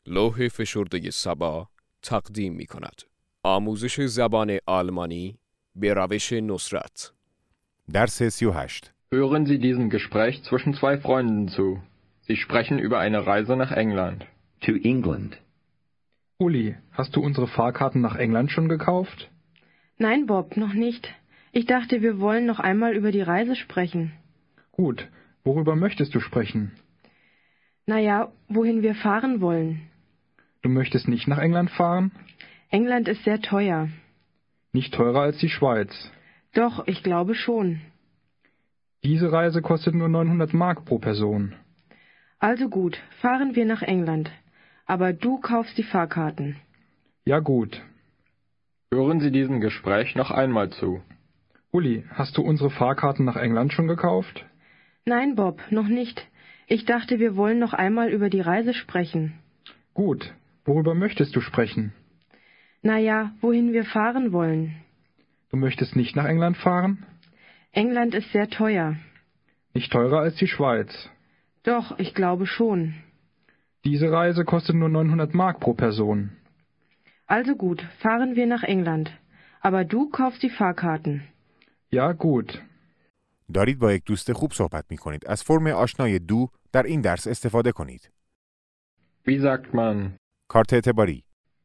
لوح فشرده سبا تقدیم می کند. آموزش زبان آلمانی به روش نصرت. درس 38. Hören Sie diesem Gespräch zwischen zwei Freunden zu. Sie sprechen über eine Reise nach England. To England. Uli, hast du unsere Fahrkarten nach England schon gekauft? Nein, Bob, noch nicht. Ich dachte, wir wollen noch einmal über die Reise sprechen. Gut, worüber möchtest du sprechen? Naja, wohin wir fahren wollen. Du möchtest nicht nach England fahren? England ist sehr teuer. Nicht teurer als die Schweiz. Doch, ich glaube schon. Diese Reise kostet nur 900 Mark pro Person. Also gut, fahren wir nach England. Aber du kaufst die Fahrkarten. Ja gut. Hören Sie diesem Gespräch noch einmal zu. Uli, hast du unsere Fahrkarten nach England schon gekauft? Nein, Bob, noch nicht. Ich dachte, wir wollen noch einmal über die Reise sprechen. Gut, worüber möchtest du sprechen? Naja, wohin wir fahren wollen. Du möchtest nicht nach England fahren? England ist sehr teuer. Nicht teurer als die Schweiz. Doch, ich glaube schon. Diese Reise kostet nur 900 Mark pro Person. Also gut, fahren wir nach England. Aber du kaufst die Fahrkarten. Ja gut. دارید با یک دوست خوب صحبت می کنید. از فرم آشنای دو در این درس استفاده کنید. Wie sagt man? کارت اعتباری.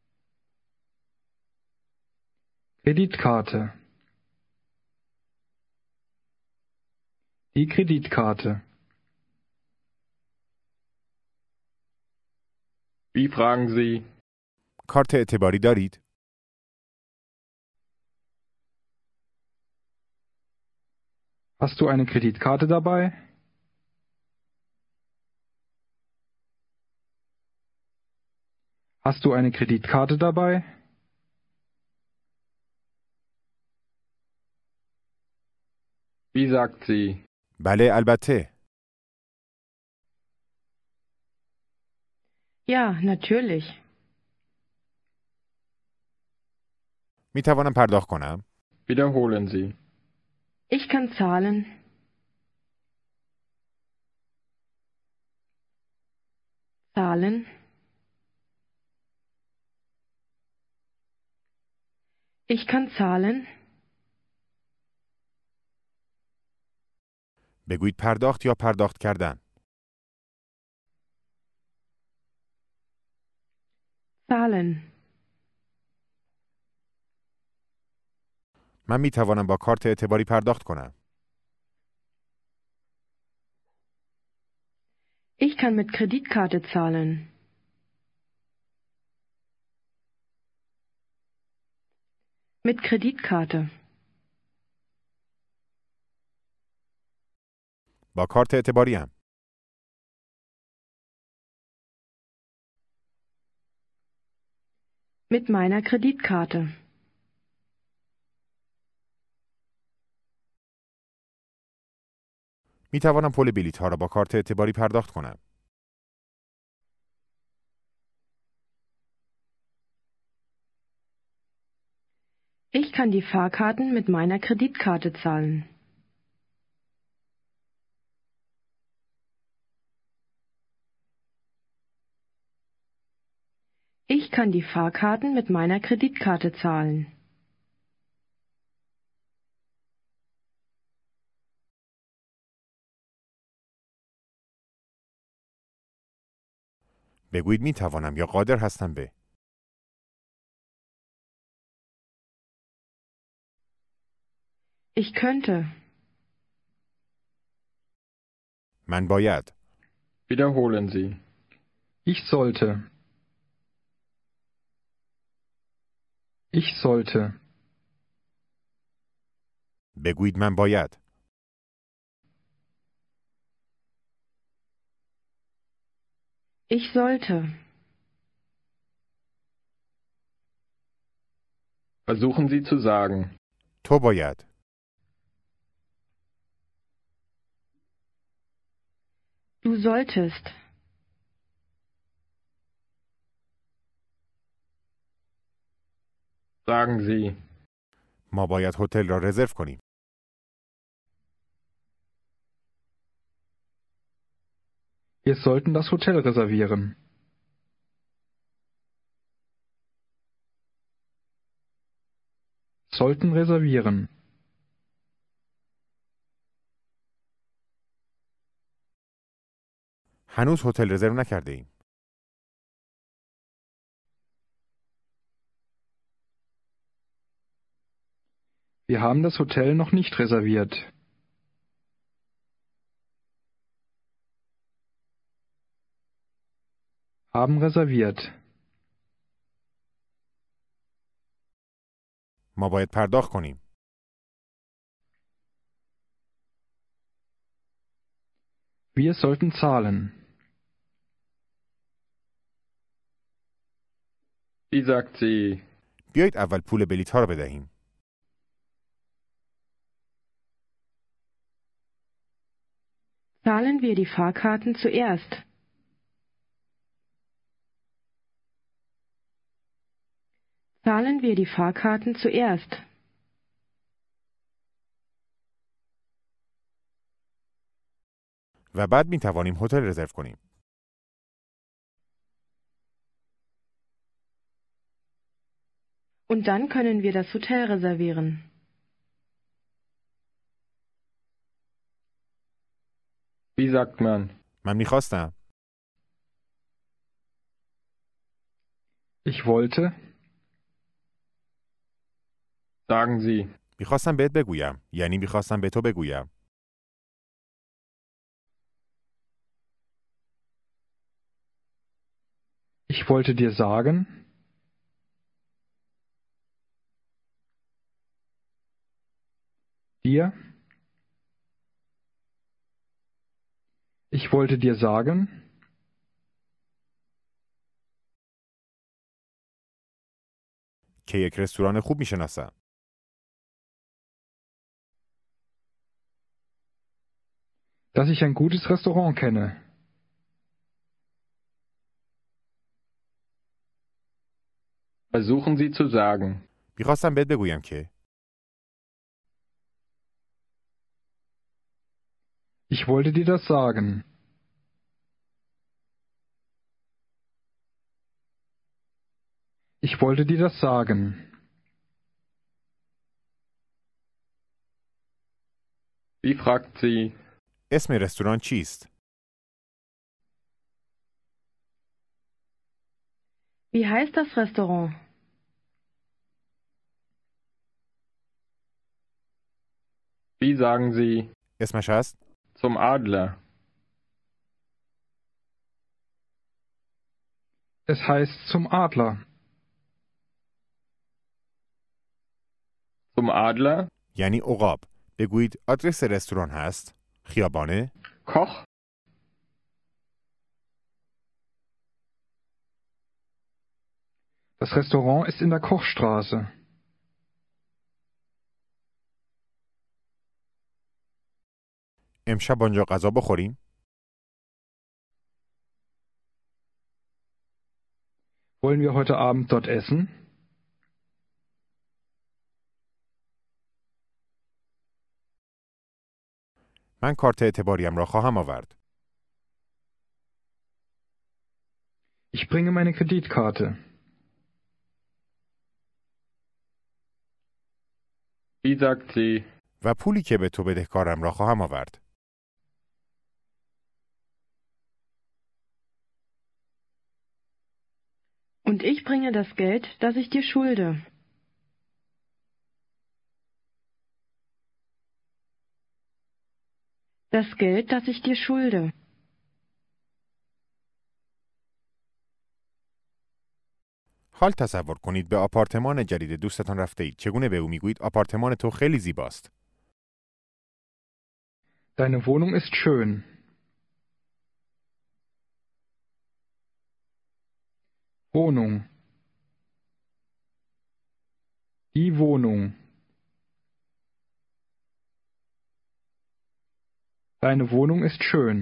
Kreditkarte. Die Kreditkarte. Wie fragen Sie? کارت اعتباری دارید؟ Hast du eine Kreditkarte dabei? Hast du eine Kreditkarte dabei? Wie sagt sie? بله البته. Ja, natürlich. می توانم پرداخت کنم؟ Wiederholen Sie. Ich kann zahlen. Zahlen. Ich kann zahlen. بگویید پرداخت یا پرداخت کردن. Zahlen. من می توانم با کارت اعتباری پرداخت کنم. Ich kann mit Kreditkarte zahlen. Mit Kreditkarte. با کارت اعتباری هم. Mit meiner Kreditkarte. می توانم پول بلیط ها را با کارت اعتباری پرداخت کنم. Ich kann die Fahrkarten mit meiner Kreditkarte zahlen. Ich kann die Fahrkarten mit meiner Kreditkarte zahlen. بگویید می توانم یا قادر هستم به. Ich könnte. من باید. Wiederholen Sie. Ich sollte. Ich sollte. بگویید من باید. Ich sollte. Versuchen Sie zu sagen. تو باید. Du solltest. Sagen Sie. ما باید هتل را رزرو کنیم. Wir sollten das Hotel reservieren. Sollten reservieren. هنوز هتل رزرو نکرده ایم. Wir haben das Hotel noch nicht reserviert. Haben reserviert. ما باید پرداخت کنیم. Wir sollten zahlen. Wie sagt sie? بیایید اول پول بلیط ها رو بدهیم. Zahlen wir die Fahrkarten zuerst. Zahlen wir die Fahrkarten zuerst. و بعد می توانیم هتل رزرو کنیم. Und dann können wir das Hotel reservieren. Wie sagt man? من میخواستم. Ich wollte. Sagen Sie. میخواستم بهت بگویم. یعنی میخواستم به تو بگویم. Ich wollte dir sagen. Dir. Ich wollte dir sagen. که یک رستوران خوب میشناسم. Dass ich ein gutes Restaurant kenne. Versuchen Sie zu sagen. میخواستم بهت بگویم که. Ich wollte dir das sagen. Ich wollte dir das sagen. Wie fragt sie? اسم رستوران چیست؟ Wie heißt das Restaurant? Wie sagen Sie? اسمش هست؟ Zum Adler. Es heißt zum Adler. Zum Adler? یعنی عقاب. بگویید آدرس رستوران هست؟ خیابانه؟ Koch? Das Restaurant ist in der Kochstraße. امشب آنجا غذا بخوریم؟ Wollen wir heute Abend dort essen? من کارت اعتباریم را خواهم آورد. Ich bringe meine Kreditkarte. Wie sagt sie? و پولی که به تو بدهکارم را خواهم آورد. Und ich bringe das Geld, das ich dir schulde. Das Geld, das ich dir schulde. حال تصور کنید به آپارتمان جدید دوستتان رفته اید. چگونه به او میگویید آپارتمان تو خیلی زیباست؟ Deine Wohnung ist schön. Wohnung. Die Wohnung. Deine Wohnung ist schön.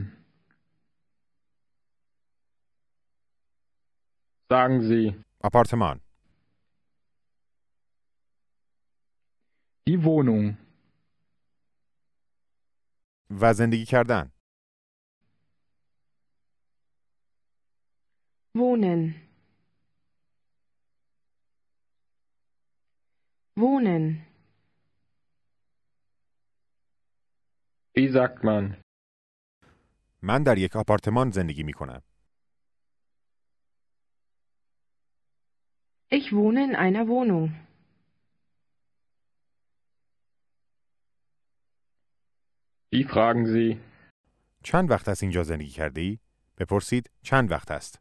Sagen Sie. آپارتمان. Die Wohnung. و زندگی کردن. Wohnen. wohnen, Wie sagt man? من در یک آپارتمان زندگی می کنم. ich wohne in einer Wohnung, Wie fragen Sie? چند وقت است اینجا زندگی کرده ای؟ بپرسید چند وقت است.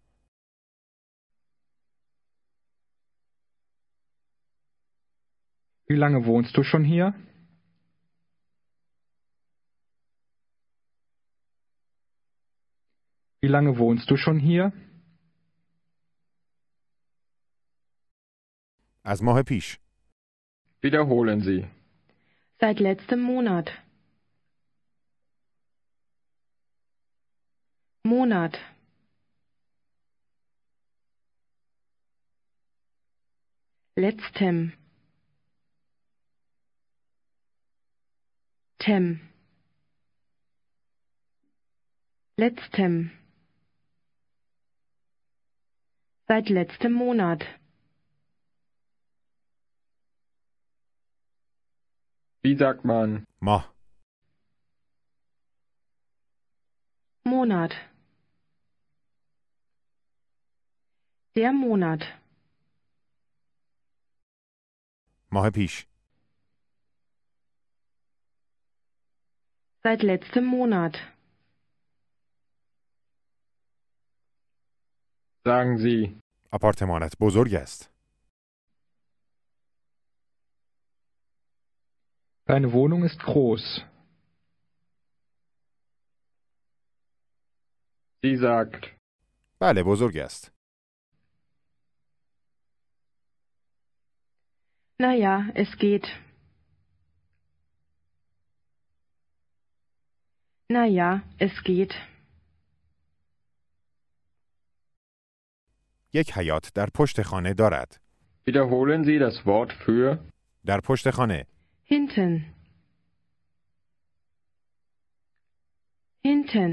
Wie lange wohnst du schon hier? Wie lange wohnst du schon hier? از ماه پیش. Wiederholen Sie. seit letztem Monat, Monat, letztem, tem, letztem, seit letztem Monat, Wie sagt man? ماه. Monat, der Monat, ماه پیش. seit letztem Monat, Sagen Sie. آپارتمانت بزرگ است. Deine Wohnung ist groß. Sie sagt. بله بزرگ است. na ja, es geht, na ja, es geht, یک حیاط در پشت خانه دارد. Wiederholen Sie das Wort für. در پشت خانه. hinten, hinten,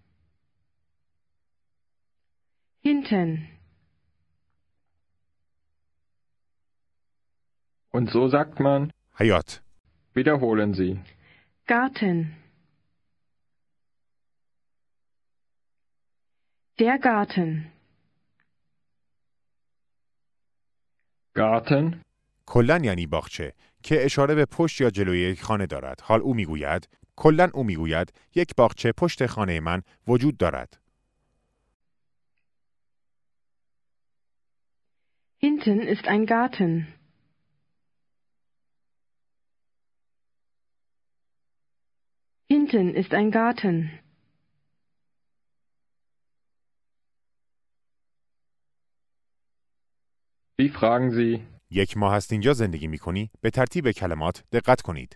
hinten, Und so sagt man. حیاط. Wiederholen Sie. Garten, der Garten, Garten. کلن یعنی باغچه که اشاره به پشت یا جلوی یک خانه دارد. حال کلن او میگوید یک باغچه پشت خانه من وجود دارد. hinten ist ein Garten, hinten ist ein Garten, Wie fragen Sie? یک ماه است اینجا زندگی می کنی؟ به ترتیب کلمات دقت کنید.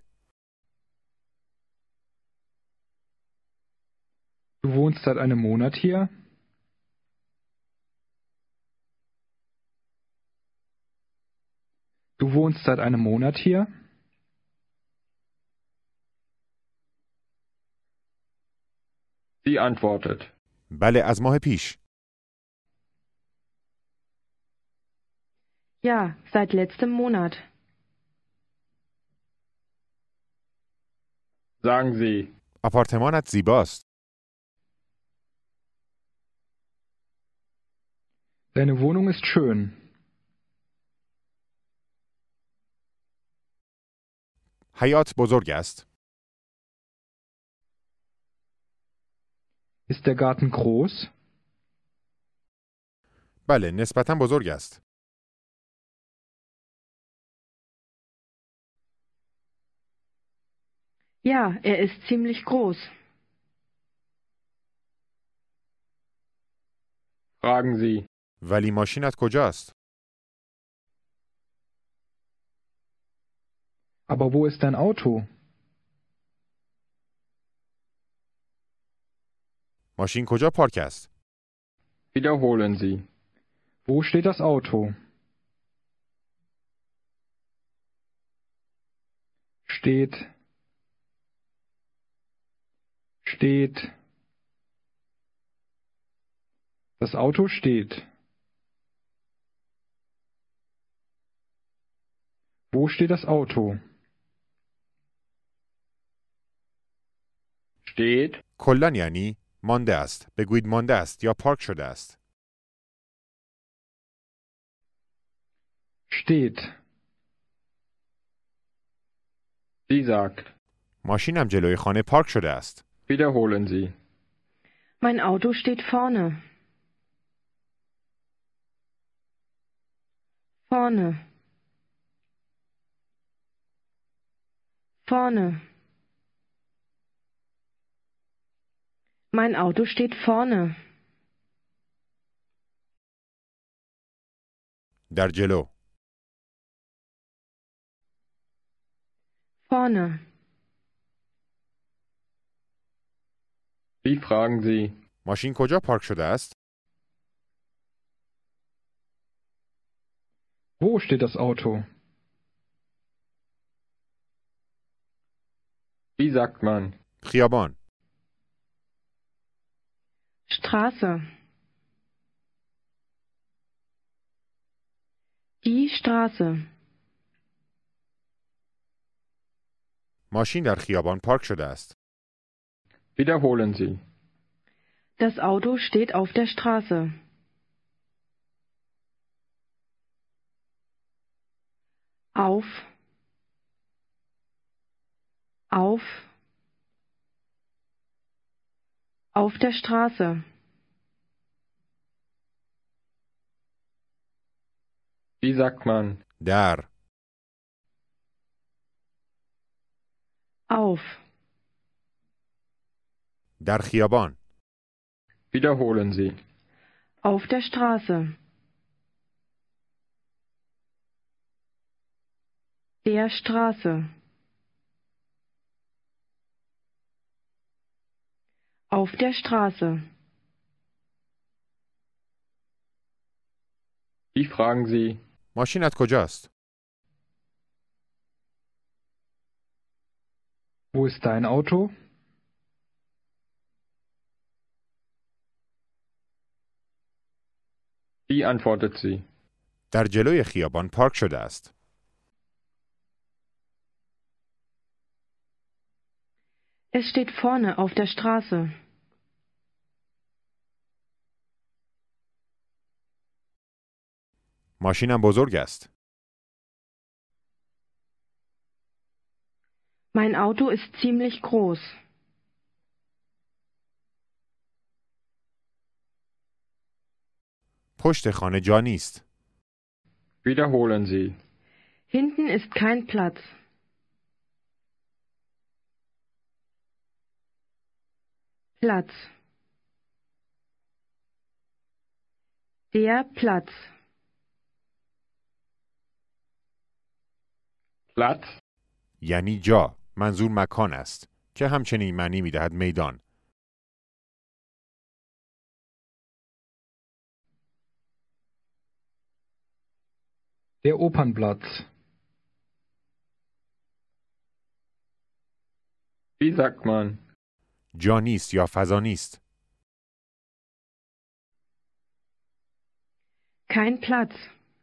Du wohnst seit einem Monat hier? Du wohnst seit einem Monat hier? Sie antwortet. بله از ماه پیش. ja, seit letztem Monat, Sagen Sie. آپارتمانت زیباست. Deine Wohnung ist schön. حیاط بزرگ است. Ist der Garten groß? بله نسبتاً بزرگ است. ja, er ist ziemlich groß, Fragen Sie. ولی ماشینت کجاست؟ Aber wo ist dein Auto? ماشین کجا پارک است؟ Wiederholen Sie. Wo steht das Auto? Steht. Steht. Das Auto steht. Wo steht das Auto? Steht. کلاً یعنی مانده است. بگویید مانده است یا پارک شده است. Steht. Sie sagt. ماشینم جلوی خانه پارک شده است. Wiederholen Sie. Mein Auto steht vorne. Vorne. Vorne. Mein Auto steht vorne. در جلو. Vorne. Wie fragen Sie? ماشین کجا پارک شده است؟ Wo steht das Auto? Wie sagt man? خیابان. Straße. Die Straße. ماشین در خیابان پارک شده است. Wiederholen Sie. Das Auto steht auf der Straße. Auf. Auf. Auf der Straße. Wie sagt man? در. Auf. در خیابان. Wiederholen Sie. Auf der Straße. Der Straße. Auf der Straße. Wie fragen Sie? ماشینت کجاست؟ Wo ist dein Auto? Wie antwortet sie? در جلوی خیابان پارک شده است. Es steht vorne auf der Straße. ماشینم بزرگ است. Mein Auto ist ziemlich groß. پشت خانه جا نیست. Wiederholen Sie. Hinten ist kein Platz. Platz. Der Platz. Platz. یعنی جا. منظور مکان است که همچنین معنی می‌دهد میدان. Der Opernplatz. Wie sagt man? جا نیست یا فضا نیست. Kein Platz.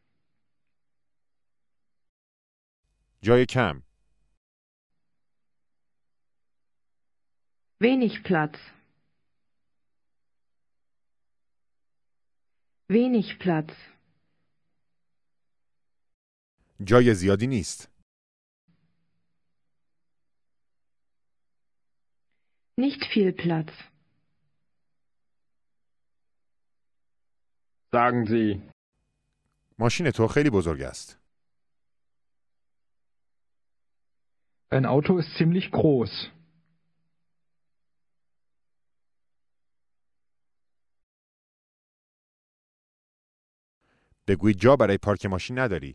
جای کم. Wenig Platz. Wenig Platz. جای زیادی نیست. Nicht viel Platz. Sagen Sie. ماشین تو خیلی بزرگ است. Dein Auto ist ziemlich groß. بگویید جا برای پارک ماشین نداری.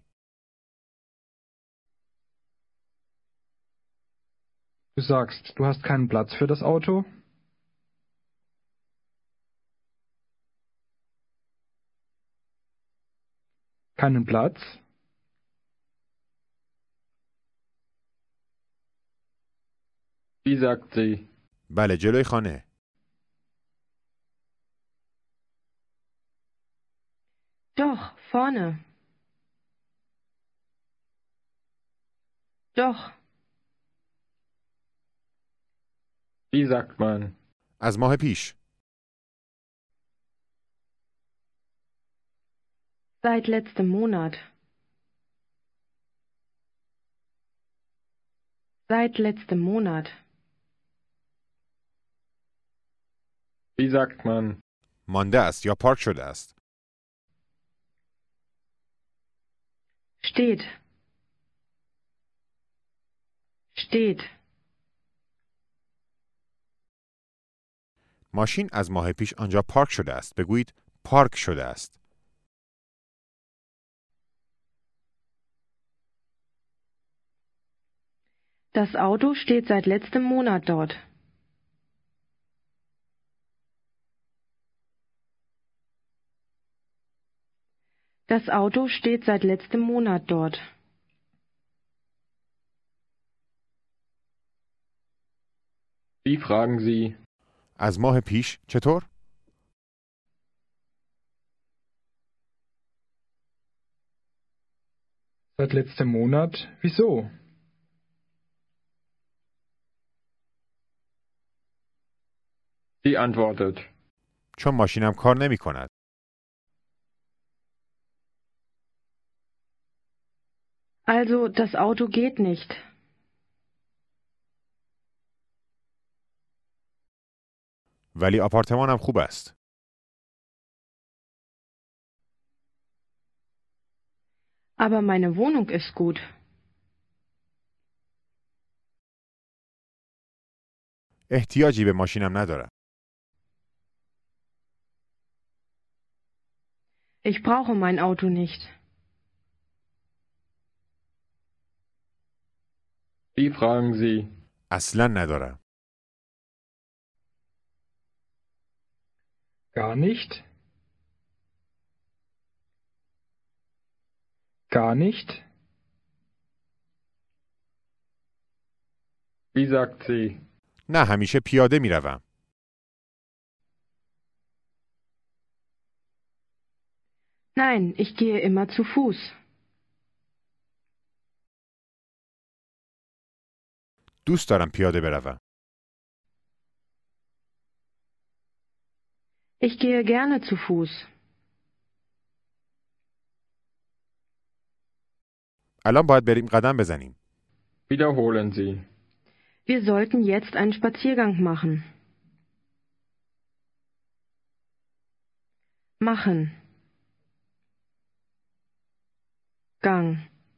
Du sagst, du hast keinen Platz für das Auto? Keinen Platz? Wie sagt sie? بله جلوی خانه. Doch, vorne. Doch. Wie sagt man? از ماه پیش. Seit letztem Monat. Seit letztem Monat. Wie sagt man? مانده است یا پارک شده است. Steht. Steht. ماشین از ماه پیش آنجا پارک شده است. بگویید پارک شده است. Das Auto steht seit letztem Monat dort. Das Auto steht seit letztem Monat dort. Wie fragen Sie? از ماه پیش چطور؟ Seit letztem Monat? Wieso? Sie antwortet. چون ماشینم کار نمی کند. Also, das Auto geht nicht. ولی آپارتمانم خوب است. Aber meine Wohnung ist gut. احتیاجی به ماشینم ندارم. Ich brauche mein Auto nicht. Wie fragen Sie? اصلا ندارم. Gar nicht? Gar nicht? Wie sagt sie? نه همیشه پیاده می روم. Nein, ich gehe immer zu Fuß. دوست دارم پیاده بروم. Ich gehe gerne zu Fuß. الان باید بریم قدم بزنیم. Wiederholen Sie. Wir sollten jetzt einen Spaziergang machen. Machen. Gang.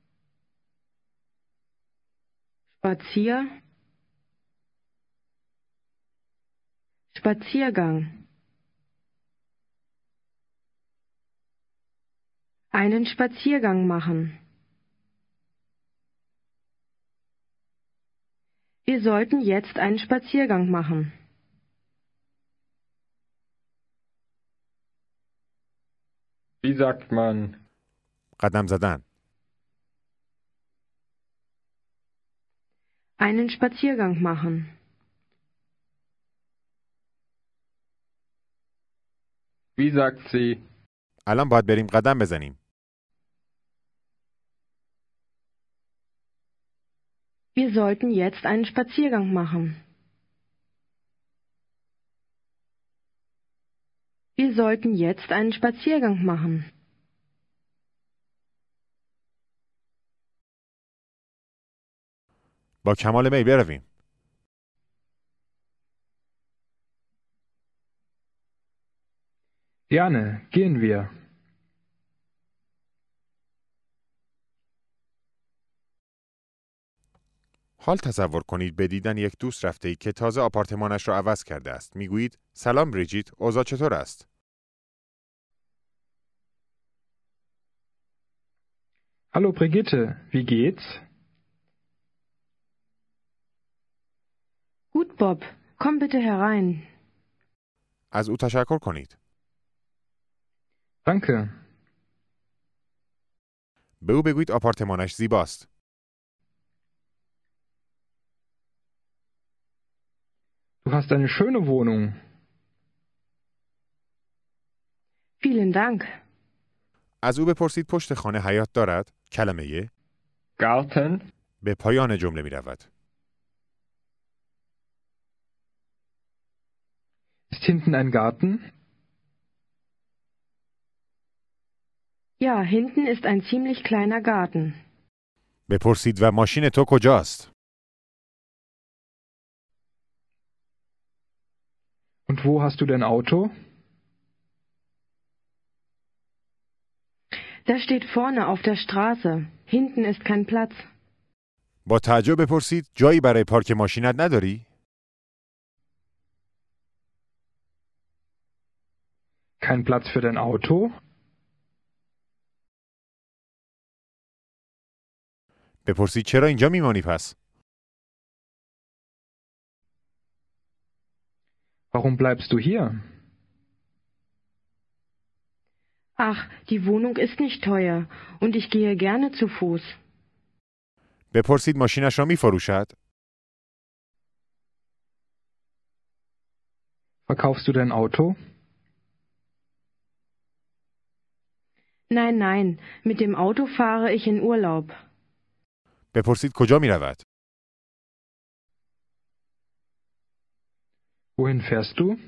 Spazier. Spaziergang. Einen Spaziergang machen. Wir sollten jetzt einen Spaziergang machen. Wie sagt man? قدم زدن. Einen Spaziergang machen. Wie sagt sie? الان باید بریم قدم بزنیم. Wir sollten jetzt einen Spaziergang machen. Wir sollten jetzt einen Spaziergang machen. با کمال میل برویم. Gerne, gehen wir. حال تصور کنید به دیدن یک دوست رفته اید که تازه آپارتمانش را عوض کرده است. میگویید سلام بریجیت، اوضاع چطور است؟ Hallo Brigitte, wie geht's? Gut, Bob, komm bitte herein. از او تشکر کنید. Danke. به او بگویید آپارتمانش زیباست. Du hast eine schöne Wohnung. Vielen Dank. از او بپرسید پشت خانه حیاط دارد؟ کلمه Garten? به پایان جمله می رود. Ist hinten ein Garten? Ja, hinten ist ein ziemlich kleiner Garten. بپرسید و ماشین تو کجاست؟ Und wo hast du dein Auto? Das steht vorne auf der Straße. Hinten ist kein Platz. با تعجب بپرسید جایی برای پارک ماشینت نداری؟ Kein Platz für dein Auto? بپرسید چرا اینجا میمانی پس؟ Warum bleibst du hier? Ach, die Wohnung ist nicht teuer und ich gehe gerne zu Fuß. بپرسید ماشینش را میفروشد؟ Verkaufst du dein Auto? Nein, nein, mit dem Auto fahre ich in Urlaub. بپرسید کجا می رود؟ Wohin fährst du?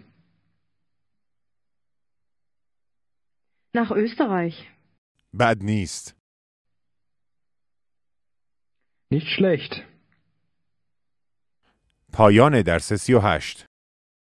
Nach Österreich. بد نیست. Nicht schlecht. پایان درس 38